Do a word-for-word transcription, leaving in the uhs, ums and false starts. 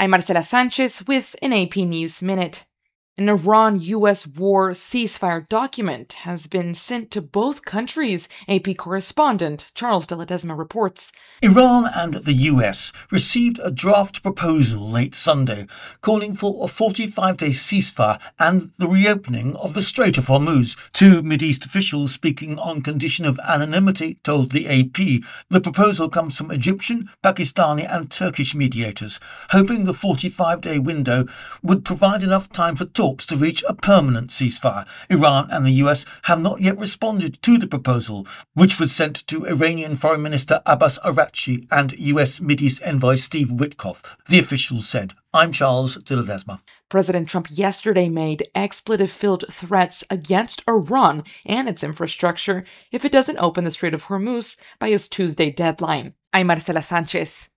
I'm Marcela Sanchez with an A P News Minute. An Iran-U S war ceasefire document has been sent to both countries, A P correspondent Charles de Ledesma reports. Iran and the U S received a draft proposal late Sunday calling for a forty-five day ceasefire and the reopening of the Strait of Hormuz. Two Mideast officials speaking on condition of anonymity told the A P the proposal comes from Egyptian, Pakistani and Turkish mediators, hoping the forty-five day window would provide enough time for talks to reach a permanent ceasefire. Iran and the U S have not yet responded to the proposal, which was sent to Iranian Foreign Minister Abbas Araghchi and U S Mideast envoy Steve Witkoff. The officials said. I'm Charles de Ledesma. President Trump yesterday made expletive-filled threats against Iran and its infrastructure if it doesn't open the Strait of Hormuz by its Tuesday deadline. I'm Marcela Sanchez.